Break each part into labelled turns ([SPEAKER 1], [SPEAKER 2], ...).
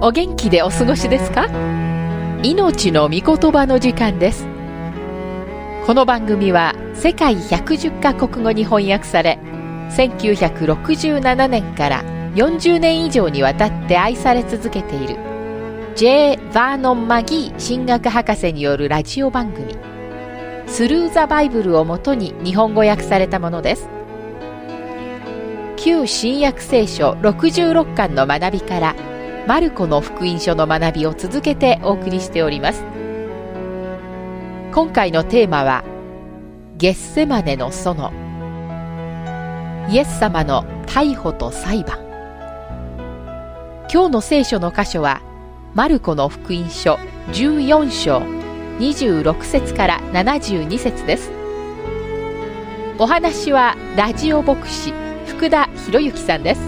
[SPEAKER 1] お元気でお過ごしですか？命の御言葉の時間です。この番組は世界110カ国語に翻訳され、1967年から40年以上にわたって愛され続けている J. バーノン・マギー神学博士によるラジオ番組スルー・ザ・バイブルをもとに日本語訳されたものです。旧新約聖書66巻の学びからマルコの福音書の学びを続けてお送りしております。今回のテーマはゲッセマネの園、イエス様の逮捕と裁判。今日の聖書の箇所はマルコの福音書14章26節から72節です。お話はラジオ牧師福田博之さんです。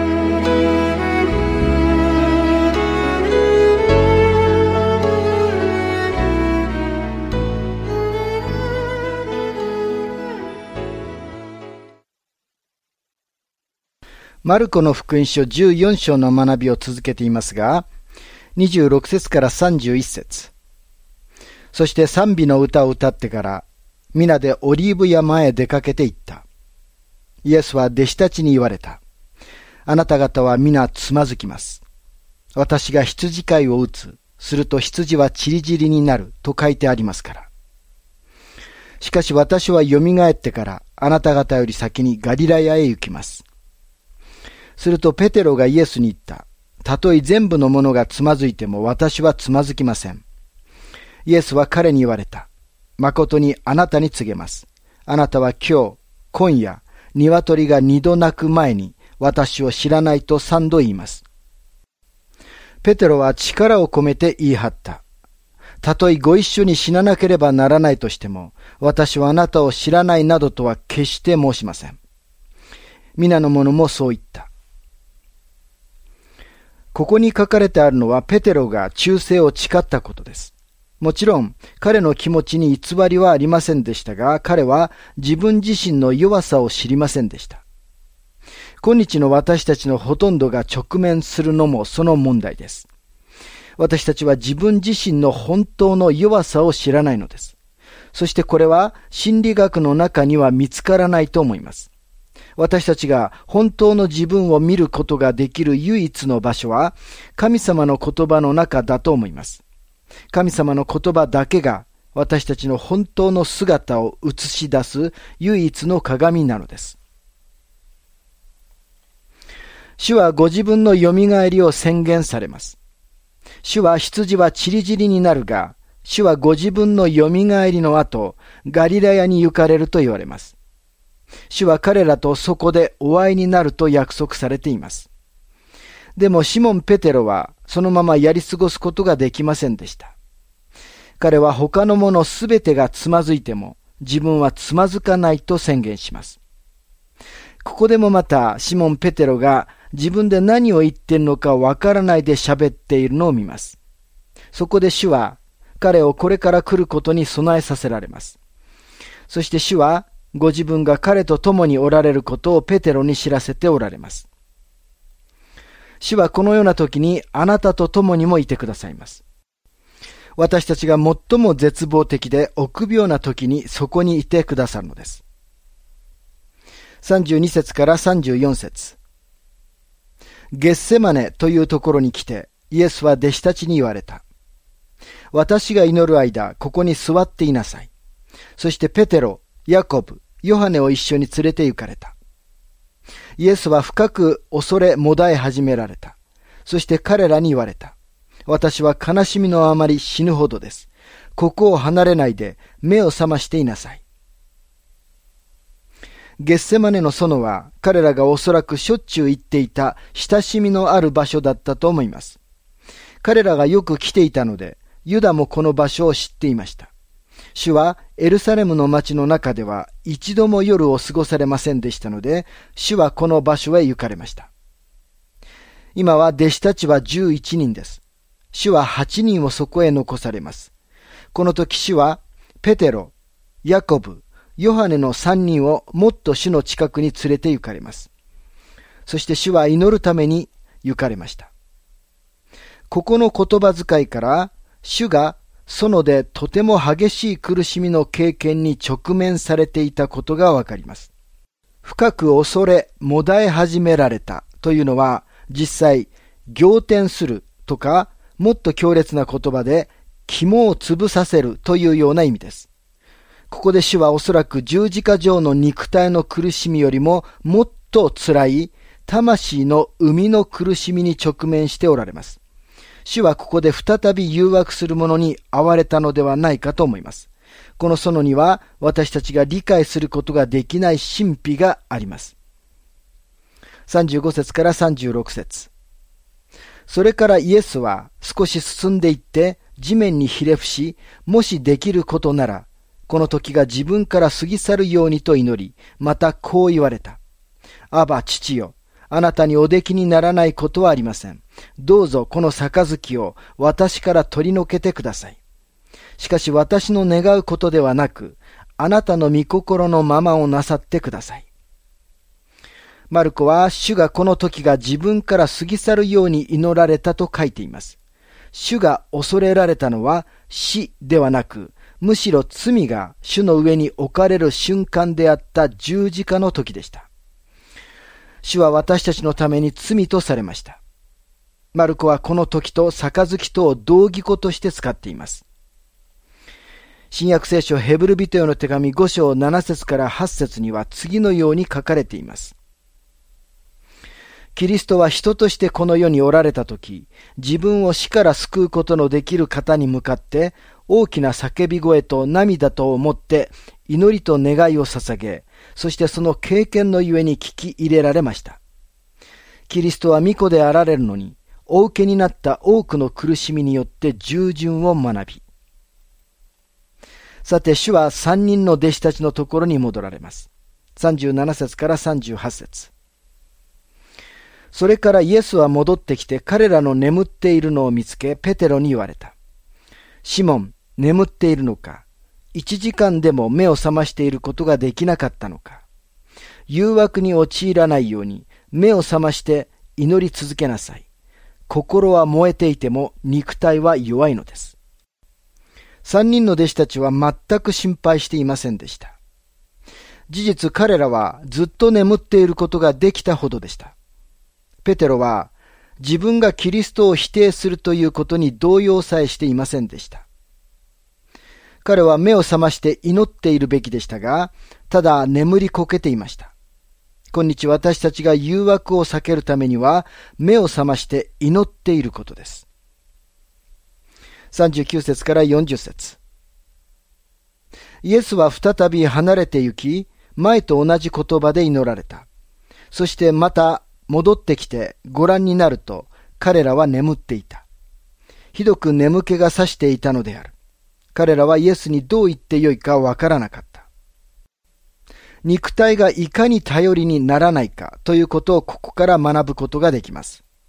[SPEAKER 2] マルコの福音書14章の学びを続けていますが、26節から31節。そして賛美の歌を歌ってから、皆でオリーブ山へ出かけて行った。イエスは弟子たちに言われた。あなた方は皆つまずきます。私が羊飼いを打つ。すると羊はちりぢりになると書いてありますから。しかし私はよみがえってからあなた方より先にガリラヤへ行きます。するとペテロがイエスに言った。たとえ全部のものがつまずいても私はつまずきません。イエスは彼に言われた。誠にあなたに告げます。あなたは今夜、鶏が2度鳴く前に私を知らないと3度言います。ペテロは力を込めて言い張った。たとえご一緒に死ななければならないとしても、私はあなたを知らないなどとは決して申しません。皆の者もそう言った。ここに書かれてあるのはペテロが忠誠を誓ったことです。もちろん彼の気持ちに偽りはありませんでしたが、彼は自分自身の弱さを知りませんでした。今日の私たちのほとんどが直面するのもその問題です。私たちは自分自身の本当の弱さを知らないのです。そしてこれは心理学の中には見つからないと思います。私たちが本当の自分を見ることができる唯一の場所は神様の言葉の中だと思います。神様の言葉だけが私たちの本当の姿を映し出す唯一の鏡なのです。主はご自分のよみがえりを宣言されます。主は羊はちりぢりになるが、主はご自分のよみがえりの後、ガリラヤに行かれると言われます。主は彼らとそこでお会いになると約束されています。でもシモン・ペテロはそのままやり過ごすことができませんでした。彼は他のものすべてがつまずいても自分はつまずかないと宣言します。ここでもまたシモン・ペテロが自分で何を言っているのかわからないで喋っているのを見ます。そこで主は彼をこれから来ることに備えさせられます。そして主はご自分が彼と共におられることをペテロに知らせておられます。主はこのような時にあなたと共にもいてくださいます。私たちが最も絶望的で臆病な時にそこにいてくださるのです。32節から34節。ゲッセマネというところに来てイエスは弟子たちに言われた。私が祈る間、ここに座っていなさい。そしてペテロ、ヤコブ、ヨハネを一緒に連れて行かれた。イエスは深く恐れもだえ始められた。そして彼らに言われた。私は悲しみのあまり死ぬほどです。ここを離れないで目を覚ましていなさい。ゲッセマネの園は彼らがおそらくしょっちゅう行っていた親しみのある場所だったと思います。彼らがよく来ていたので、ユダもこの場所を知っていました。主はエルサレムの町の中では一度も夜を過ごされませんでしたので、主はこの場所へ行かれました。今は弟子たちは11人です。主は8人をそこへ残されます。この時主はペテロ、ヤコブ、ヨハネの3人をもっと主の近くに連れて行かれます。そして主は祈るために行かれました。 ここの言葉遣いから、主が園でとても激しい苦しみの経験に直面されていたことがわかります。深く恐れ、もだえ始められたというのは、実際、仰天するとか、もっと強烈な言葉で、肝を潰させるというような意味です。ここで主はおそらく十字架上の肉体の苦しみよりももっと辛い魂の生みの苦しみに直面しておられます。主はここで再び誘惑する者に遭われたのではないかと思います。この園には私たちが理解することができない神秘があります。35節から36節。それからイエスは少し進んでいって地面にひれ伏し、もしできることなら、この時が自分から過ぎ去るようにと祈り、またこう言われた。アバ父よ、あなたにおできにならないことはありません。どうぞこの杯を私から取り除けてください。しかし私の願うことではなく、あなたの御心のままをなさってください。マルコは主がこの時が自分から過ぎ去るように祈られたと書いています。主が恐れられたのは死ではなく、むしろ罪が主の上に置かれる瞬間であった十字架の時でした。主は私たちのために罪とされました。マルコはこの時と杯とを同義語として使っています。新約聖書ヘブル人への手紙5章7節から8節には次のように書かれています。キリストは人としてこの世におられたとき、自分を死から救うことのできる方に向かって大きな叫び声と涙とをもって祈りと願いを捧げ、そしてその経験のゆえに聞き入れられました。キリストは御子であられるのに、お受けになった多くの苦しみによって従順を学び。さて主は3人の弟子たちのところに戻られます。37節から38節。それからイエスは戻ってきて彼らの眠っているのを見つけ、ペテロに言われた。シモン、眠っているのか。1時間でも目を覚ましていることができなかったのか。誘惑に陥らないように目を覚まして祈り続けなさい。心は燃えていても肉体は弱いのです。3人の弟子たちは全く心配していませんでした。事実彼らはずっと眠っていることができたほどでした。ペテロは自分がキリストを否定するということに動揺さえしていませんでした。彼は目を覚まして祈っているべきでしたが、ただ眠りこけていました。今日私たちが誘惑を避けるためには、目を覚まして祈っていることです。39節から40節。イエスは再び離れて行き、前と同じ言葉で祈られた。そしてまた戻ってきてご覧になると、彼らは眠っていた。ひどく眠気がさしていたのである。彼らはイエスにどう言ってよいかわからなかった。肉体がいかに頼りにならないかということをここから学ぶことができます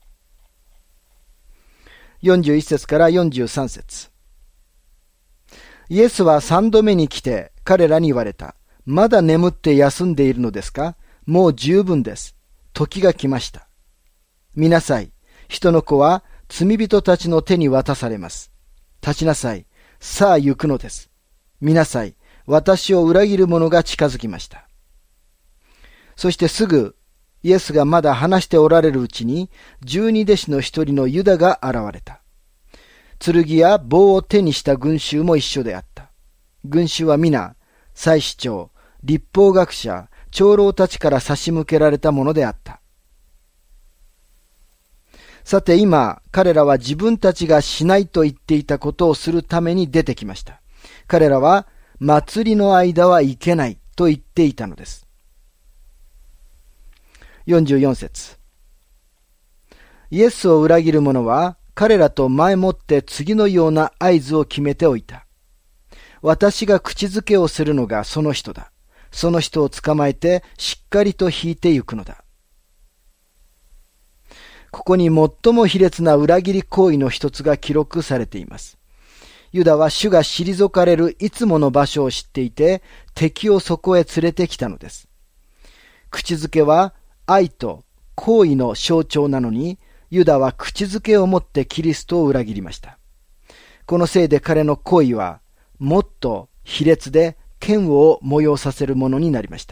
[SPEAKER 2] 。41節から43節。イエスは3度目に来て彼らに言われた。まだ眠って休んでいるのですか？もう十分です。時が来ました。見なさい。人の子は罪人たちの手に渡されます。立ちなさい。さあ行くのです。見なさい。私を裏切る者が近づきました。そしてすぐイエスがまだ話しておられるうちに12弟子の一人のユダが現れた。剣や棒を手にした群衆も一緒であった。群衆は皆祭司長、律法学者、長老たちから差し向けられたものであった。さて今、彼らは自分たちがしないと言っていたことをするために出てきました。彼らは祭りの間は行けないと言っていたのです。44節。イエスを裏切る者は彼らと前もって次のような合図を決めておいた。私が口づけをするのがその人だ。その人を捕まえてしっかりと引いて行くのだ。ここに最も卑劣な裏切り行為の一つが記録されています。ユダは主が退かれるいつもの場所を知っていて、敵をそこへ連れてきたのです。口づけは愛と行為の象徴なのに、 ユダは口づけをもってキリストを裏切りました。このせいで彼の行為はもっと卑劣で嫌悪を催させるものになりました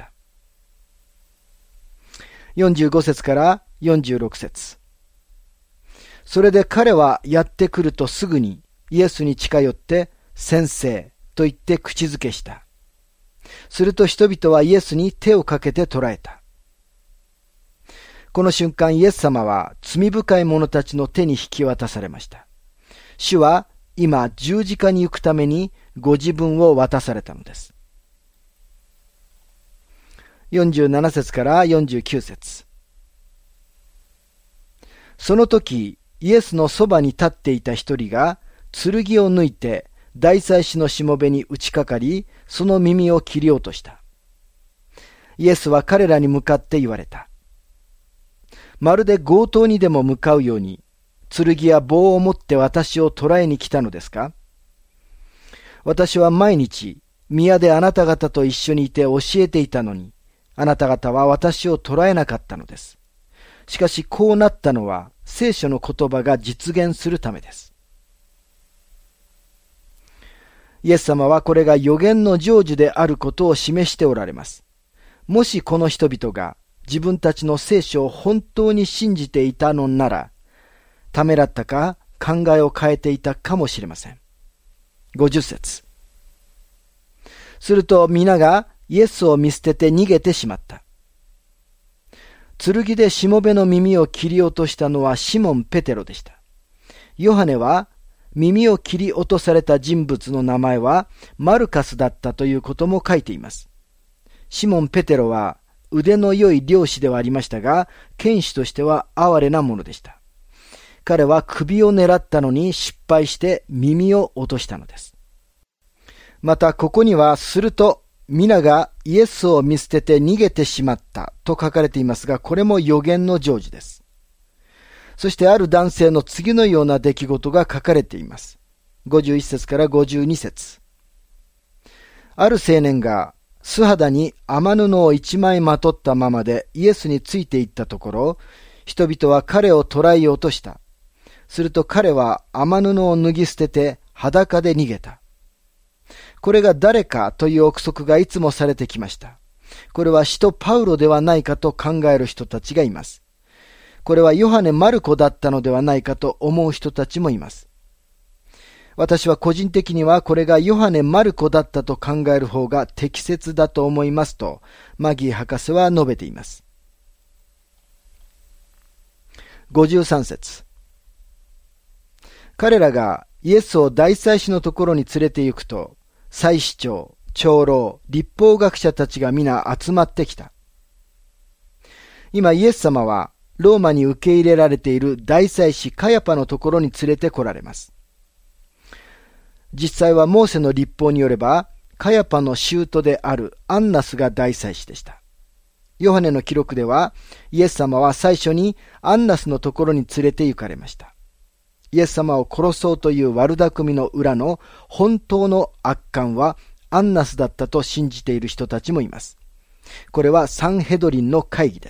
[SPEAKER 2] 。45節から46節。それで彼はやってくるとすぐにイエスに近寄って先生と言って口づけした。すると人々はイエスに手をかけて捕らえた。この瞬間イエス様は罪深い者たちの手に引き渡されました。主は今十字架に行くためにご自分を渡されたのです。47節から49節。その時イエスのそばに立っていた一人が剣を抜いて大祭司のしもべに打ちかかり、その耳を切り落とした。イエスは彼らに向かって言われた。まるで強盗にでも向かうように、剣や棒を持って私を捕らえに来たのですか？私は毎日、宮であなた方と一緒にいて教えていたのに、あなた方は私を捕らえなかったのです。しかしこうなったのは、聖書の言葉が実現するためです。イエス様はこれが予言の成就であることを示しておられます。もしこの人々が自分たちの聖書を本当に信じていたのなら、ためらったか考えを変えていたかもしれません。50節。すると皆がイエスを見捨てて逃げてしまった。剣でしもべの耳を切り落としたのはシモン・ペテロでした。ヨハネは耳を切り落とされた人物の名前はマルカスだったということも書いています。シモン・ペテロは腕の良い漁師ではありましたが、剣士としては哀れなものでした。彼は首を狙ったのに失敗して耳を落としたのです。またここには、すると皆がイエスを見捨てて逃げてしまったと書かれていますが、これも予言の成就です。そしてある男性の次のような出来事が書かれています。51節から52節。ある青年が素肌に雨布を一枚まとったままでイエスについていったところ、人々は彼を捕らえようとした。すると彼は雨布を脱ぎ捨てて裸で逃げた。これが誰かという憶測がいつもされてきました。これは使徒パウロではないかと考える人たちがいます。これはヨハネ・マルコだったのではないかと思う人たちもいます。私は個人的にはこれがヨハネ・マルコだったと考える方が適切だと思いますと、マギー博士は述べています。53節。彼らがイエスを大祭司のところに連れて行くと、祭司長、長老、律法学者たちが皆集まってきた。今イエス様はローマに受け入れられている大祭司カヤパのところに連れて来られます。実際はモーセの律法によれば、カヤパの舅であるアンナスが大祭司でした。ヨハネの記録では、イエス様は最初にアンナスのところに連れて行かれました。イエス様を殺そうという悪巧みの裏の本当の悪漢はアンナスだったと信じている人たちもいます。これはサンヘドリンの会議です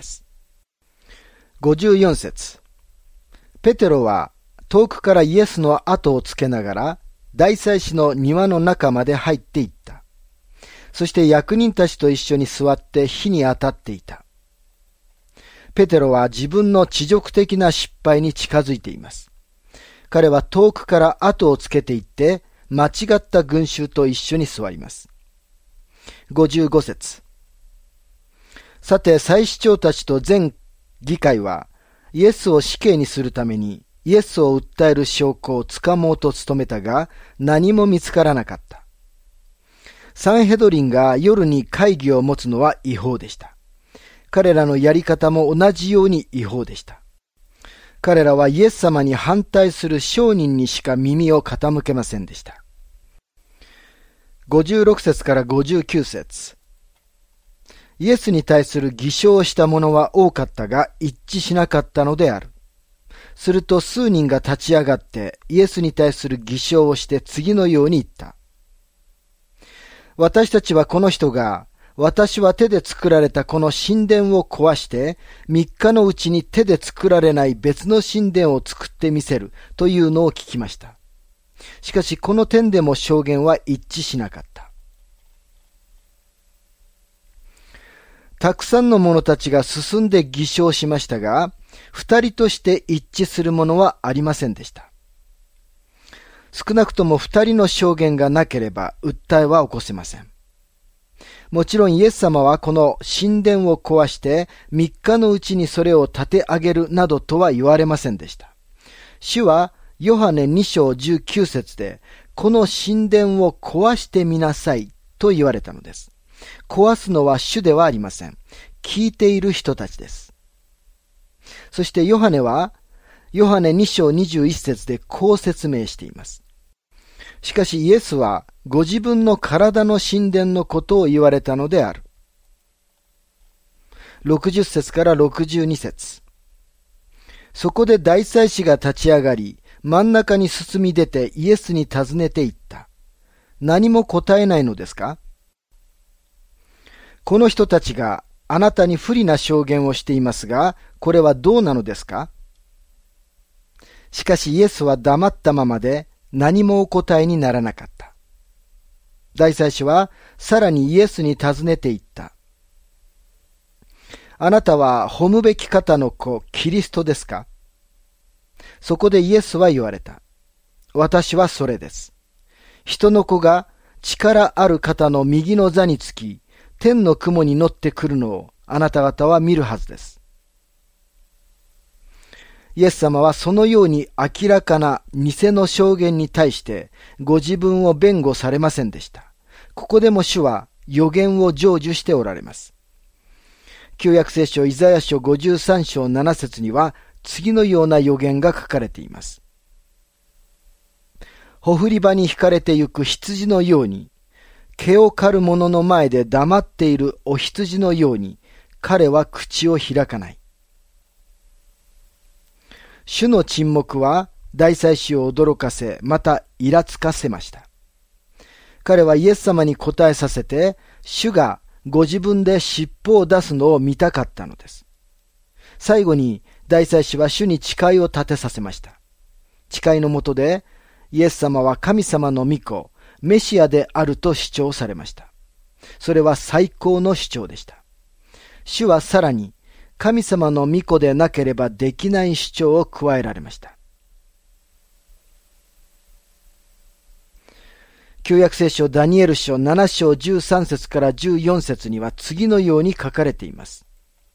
[SPEAKER 2] 。54節。ペテロは遠くからイエスの後をつけながら大祭司の庭の中まで入っていった。そして役人たちと一緒に座って火に当たっていた。ペテロは自分の恥辱的な失敗に近づいています。彼は遠くから後をつけていって間違った群衆と一緒に座ります。55節。さて祭司長たちと全議会はイエスを死刑にするためにイエスを訴える証拠をつかもうと努めたが何も見つからなかった。サンヘドリンが夜に会議を持つのは違法でした。彼らのやり方も同じように違法でした。彼らはイエス様に反対する商人にしか耳を傾けませんでした。56節から59節。イエスに対する偽証をした者は多かったが一致しなかったのである。すると数人が立ち上がってイエスに対する偽証をして次のように言った。私たちはこの人が私は手で作られたこの神殿を壊して、3日のうちに手で作られない別の神殿を作ってみせるというのを聞きました。しかしこの点でも証言は一致しなかった。たくさんの者たちが進んで偽証しましたが、2人として一致するものはありませんでした。少なくとも2人の証言がなければ訴えは起こせません。もちろんイエス様はこの神殿を壊して3日のうちにそれを建て上げるなどとは言われませんでした。主はヨハネ2章19節で、この神殿を壊してみなさいと言われたのです。壊すのは主ではありません。聞いている人たちです。そしてヨハネは、ヨハネ2章21節でこう説明しています。しかしイエスはご自分の体の神殿のことを言われたのである。60節から62節。そこで大祭司が立ち上がり、真ん中に進み出てイエスに尋ねていった。何も答えないのですか？この人たちがあなたに不利な証言をしていますが、これはどうなのですか？しかしイエスは黙ったままで何もお答えにならなかった。大祭司はさらにイエスに尋ねていった。あなたは褒むべき方の子、キリストですか？そこでイエスは言われた。私はそれです。人の子が力ある方の右の座につき、天の雲に乗ってくるのをあなた方は見るはずです。イエス様はそのように明らかな偽の証言に対してご自分を弁護されませんでした。ここでも主は予言を成就しておられます。旧約聖書イザヤ書53章7節には次のような予言が書かれています。ほふり場に引かれてゆく羊のように、毛を刈る者の前で黙っているお羊のように、彼は口を開かない。主の沈黙は大祭司を驚かせ、またイラつかせました。彼はイエス様に答えさせて、主がご自分で尻尾を出すのを見たかったのです。最後に大祭司は主に誓いを立てさせました。誓いのもとで、イエス様は神様の御子、メシアであると主張されました。それは最高の主張でした。主はさらに、神様の御子でなければできない主張を加えられました。旧約聖書ダニエル書7章13節から14節には次のように書かれています。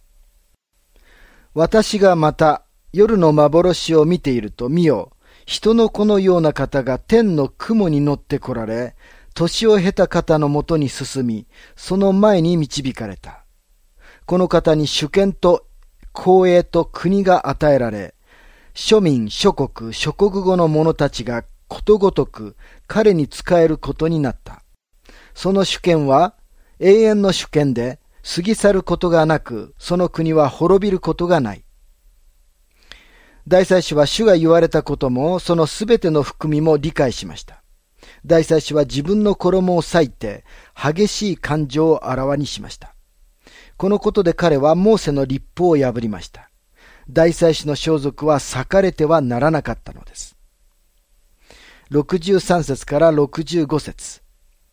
[SPEAKER 2] 私がまた夜の幻を見ていると見よ、人の子のような方が天の雲に乗って来られ、年を経た方のもとに進み、その前に導かれた。この方に主権と公栄と国が与えられ、諸民、諸国、諸国語の者たちがことごとく彼に仕えることになった。その主権は永遠の主権で、過ぎ去ることがなく、その国は滅びることがない。大祭司は主が言われたことも、そのすべての含みも理解しました。大祭司は自分の衣を裂いて、激しい感情をあらわにしました。このことで彼はモーセの律法を破りました。大祭司の装束は裂かれてはならなかったのです。63節から65節。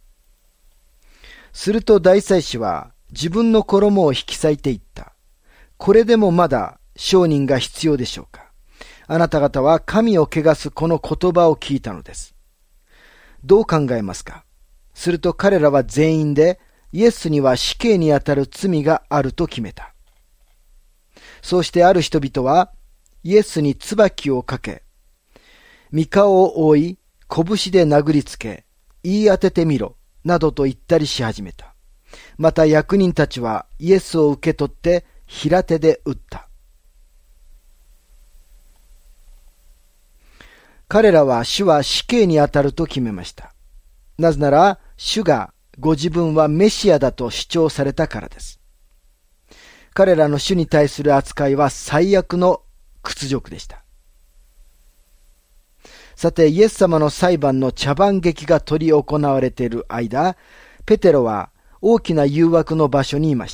[SPEAKER 2] すると大祭司は自分の衣を引き裂いていった。これでもまだ証人が必要でしょうか。あなた方は神を汚すこの言葉を聞いたのです。どう考えますか？すると彼らは全員でイエスには死刑にあたる罪があると決めた。そうしてある人々はイエスに椿をかけ、御顔を覆い、拳で殴りつけ、言い当ててみろ、などと言ったりし始めた。また役人たちはイエスを受け取って平手で撃った。彼らは主は死刑にあたると決めました。なぜなら主がご自分はメシアだと主張されたからです。彼らの主に対する扱いは最悪の屈辱でした。さて、イエス様の裁判の茶番劇が執り行われている間、ペテロは大きな誘惑の場所にいました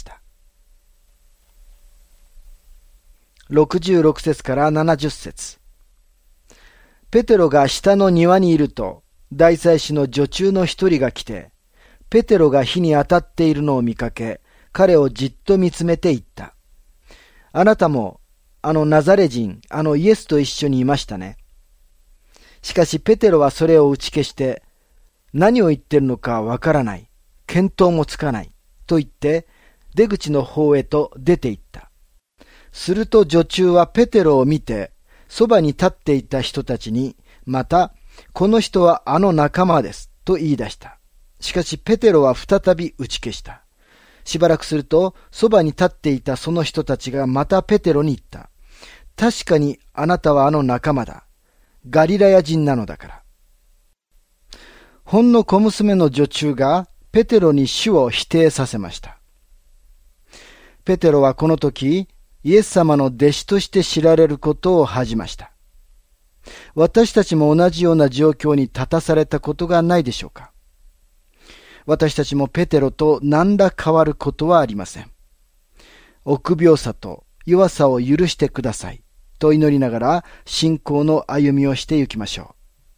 [SPEAKER 2] 。66節から70節。ペテロが下の庭にいると、大祭司の女中の一人が来て、ペテロが火に当たっているのを見かけ、彼をじっと見つめて言った。あなたも、あのナザレ人、あのイエスと一緒にいましたね。しかしペテロはそれを打ち消して、何を言ってるのかわからない、見当もつかない、と言って、出口の方へと出て行った。すると女中はペテロを見て、そばに立っていた人たちに、また、この人はあの仲間です、と言い出した。しかしペテロは再び打ち消した。しばらくすると、そばに立っていたその人たちがまたペテロに言った。確かにあなたはあの仲間だ。ガリラヤ人なのだから。ほんの小娘の女中がペテロに主を否定させました。ペテロはこの時、イエス様の弟子として知られることを恥じました。私たちも同じような状況に立たされたことがないでしょうか。私たちもペテロと何ら変わることはありません。臆病さと弱さを許してくださいと祈りながら信仰の歩みをしてゆきましょ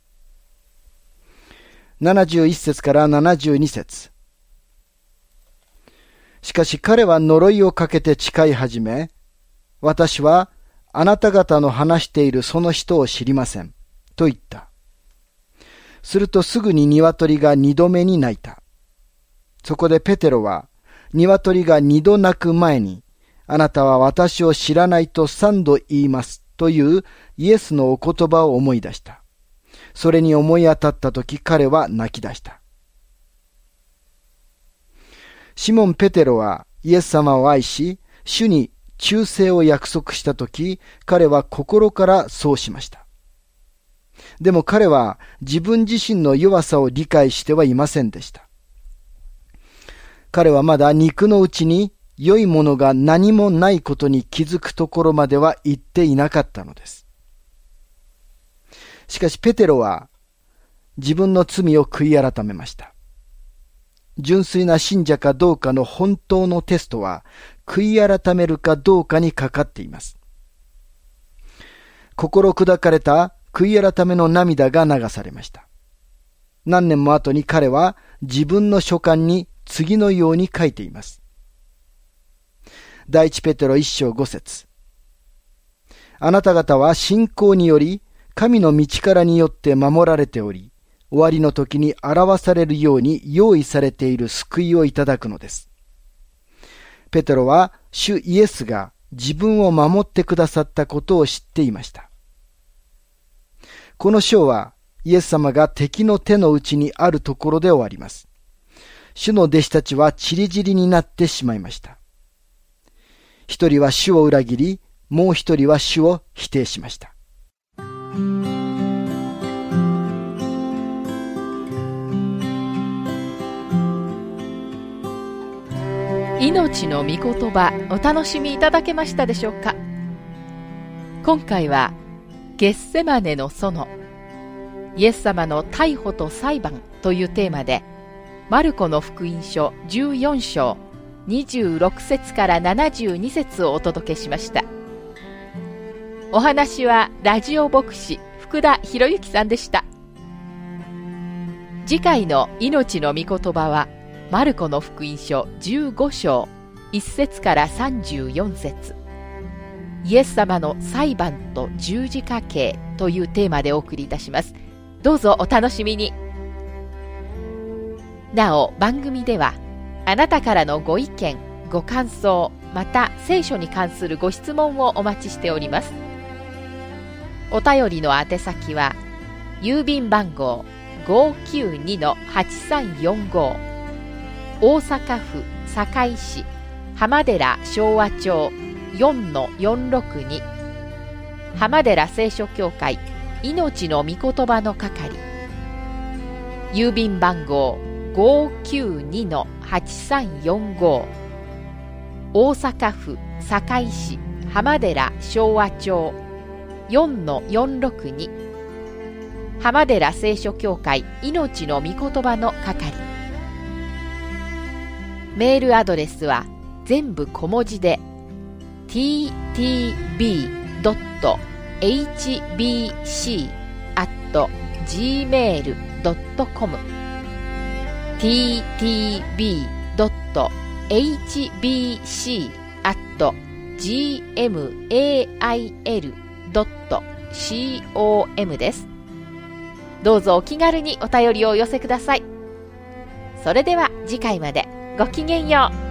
[SPEAKER 2] う。71節から72節。しかし彼は呪いをかけて誓い始め、私はあなた方の話しているその人を知りませんと言った。するとすぐに鶏が2度目に鳴いた。そこでペテロは鶏が2度鳴く前に、あなたは私を知らないと3度言いますというイエスのお言葉を思い出した。それに思い当たったとき彼は泣き出した。シモン・ペテロはイエス様を愛し、主に忠誠を約束したとき、彼は心からそうしました。でも彼は自分自身の弱さを理解してはいませんでした。彼はまだ肉のうちに良いものが何もないことに気づくところまでは行っていなかったのです。しかしペテロは自分の罪を悔い改めました。純粋な信者かどうかの本当のテストは悔い改めるかどうかにかかっています。心砕かれた悔い改めの涙が流されました。何年も後に彼は自分の書簡に次のように書いています。第一ペテロ1章5節。あなた方は信仰により神の道からによって守られており、終わりの時に表されるように用意されている救いをいただくのです。ペテロは主イエスが自分を守ってくださったことを知っていました。この章はイエス様が敵の手の内にあるところで終わります。主の弟子たちは散り散りになってしまいました。一人は主を裏切り、もう一人は主を否定しました。
[SPEAKER 1] 命の御言葉、お楽しみいただけましたでしょうか。今回はゲッセマネの園、イエス様の逮捕と裁判というテーマで、マルコの福音書14章26節から72節をお届けしました。お話はラジオ牧師福田博之さんでした。次回の命の御言葉はマルコの福音書15章1節から34節、イエス様の裁判と十字架刑というテーマでお送りいたします。どうぞお楽しみに。なお番組ではあなたからのご意見ご感想、また聖書に関するご質問をお待ちしております。お便りの宛先は郵便番号 592-8345 大阪府堺市浜寺昭和町 4-462 浜寺聖書協会命の御言葉の係、郵便番号 592-8345 大阪府堺市浜寺昭和町 4-462 浜寺聖書協会命の御言葉の係。 メールアドレスは全部小文字で ttb.hbc@gmail.com ttb.hbc@gmail.com です。どうぞお気軽にお便りをお寄せください。それでは次回までごきげんよう。